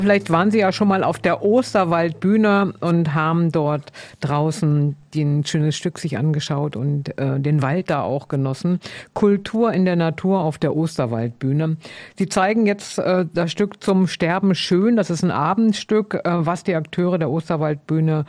Vielleicht waren Sie ja schon mal auf der Osterwaldbühne und haben dort draußen ein schönes Stück sich angeschaut und den Wald da auch genossen. Kultur in der Natur auf der Osterwaldbühne. Sie zeigen jetzt das Stück Zum Sterben schön. Das ist ein Abendstück, was die Akteure der Osterwaldbühne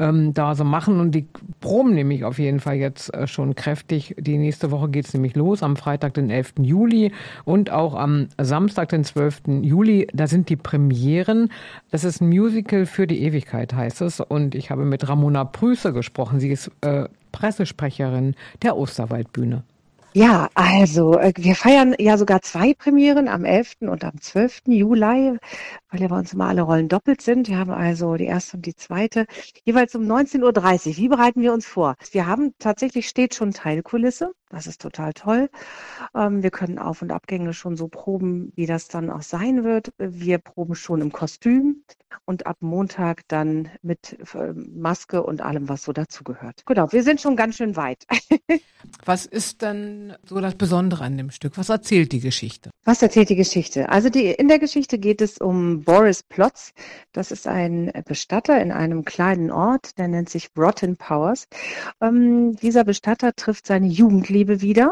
da so machen. Und die proben nämlich auf jeden Fall jetzt schon kräftig. Die nächste Woche geht's nämlich los, am Freitag, den 11. Juli und auch am Samstag, den 12. Juli. Da sind die Premieren. Das ist ein Musical für die Ewigkeit, heißt es. Und ich habe mit Ramona Prüße gesprochen. Sie ist Pressesprecherin der Osterwaldbühne. Ja, also wir feiern ja sogar 2 Premieren am 11. und am 12. Juli, weil ja bei uns immer alle Rollen doppelt sind. Wir haben also die erste und die zweite, jeweils um 19:30 Uhr. Wie bereiten wir uns vor? Wir haben tatsächlich steht schon Teilkulisse. Das ist total toll. Wir können Auf- und Abgänge schon so proben, wie das dann auch sein wird. Wir proben schon im Kostüm und ab Montag dann mit Maske und allem, was so dazugehört. Genau, wir sind schon ganz schön weit. Was ist denn so das Besondere an dem Stück? Was erzählt die Geschichte? Was erzählt die Geschichte? Also in der Geschichte geht es um Boris Plotz. Das ist ein Bestatter in einem kleinen Ort, der nennt sich Broughton Powers. Dieser Bestatter trifft seine Jugendliebe wieder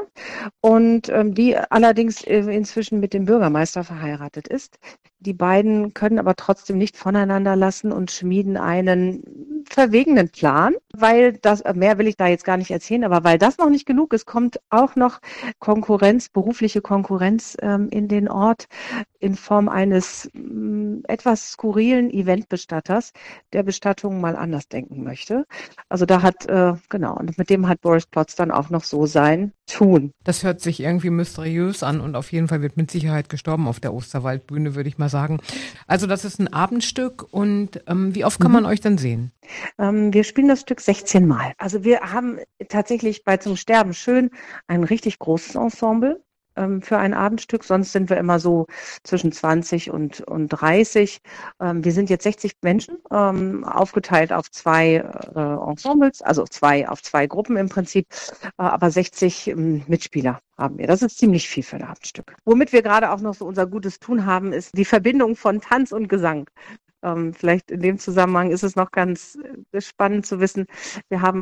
und die allerdings inzwischen mit dem Bürgermeister verheiratet ist. Die beiden können aber trotzdem nicht voneinander lassen und schmieden einen verwegenen Plan, weil das, mehr will ich da jetzt gar nicht erzählen, aber weil das noch nicht genug ist, kommt auch noch Konkurrenz, berufliche Konkurrenz in den Ort in Form eines etwas skurrilen Eventbestatters, der Bestattungen mal anders denken möchte. Also da hat, und mit dem hat Boris Plotz dann auch noch so sein Tun. Das hört sich irgendwie mysteriös an und auf jeden Fall wird mit Sicherheit gestorben auf der Osterwaldbühne, würde ich mal sagen. Also das ist ein Abendstück und wie oft kann man euch denn sehen? Wir spielen das Stück 16 Mal. Also wir haben tatsächlich bei Zum Sterben schön ein richtig großes Ensemble für ein Abendstück. Sonst sind wir immer so zwischen 20 und 30. Wir sind jetzt 60 Menschen, aufgeteilt auf 2 Ensembles, also auf zwei Gruppen im Prinzip, aber 60 Mitspieler haben wir. Das ist ziemlich viel für ein Abendstück. Womit wir gerade auch noch so unser gutes Tun haben, ist die Verbindung von Tanz und Gesang. Vielleicht in dem Zusammenhang ist es noch ganz spannend zu wissen, wir haben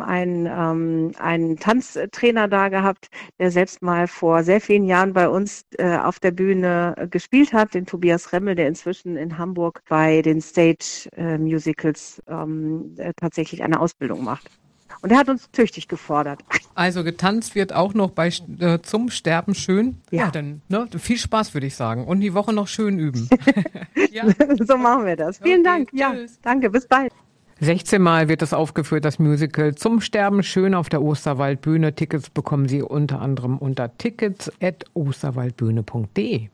einen Tanztrainer da gehabt, der selbst mal vor sehr vielen Jahren bei uns auf der Bühne gespielt hat, den Tobias Remmel, der inzwischen in Hamburg bei den Stage Musicals tatsächlich eine Ausbildung macht. Und er hat uns tüchtig gefordert. Also getanzt wird auch noch bei Zum Sterben schön. Ja, dann viel Spaß, würde ich sagen. Und die Woche noch schön üben. Ja. So machen wir das. Vielen Dank. Ja, danke. Bis bald. 16 Mal wird es aufgeführt, das Musical Zum Sterben schön auf der Osterwaldbühne. Tickets bekommen Sie unter anderem unter tickets@osterwaldbühne.de.